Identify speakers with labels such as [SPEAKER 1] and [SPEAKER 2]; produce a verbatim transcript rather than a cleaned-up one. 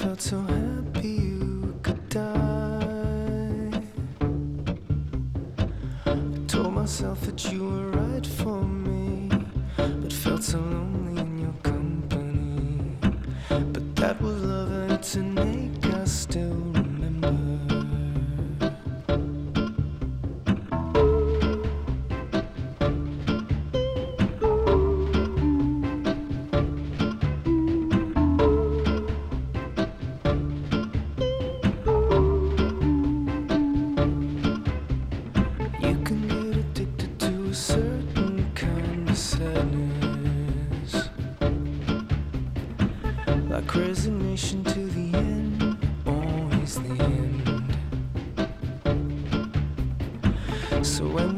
[SPEAKER 1] felt so happy you could die. I told myself that you were right for me, but felt so lonely in your company. But that was love and it's an ache I still remember. Certain kind of sadness, like resignation to the end, always the end. So when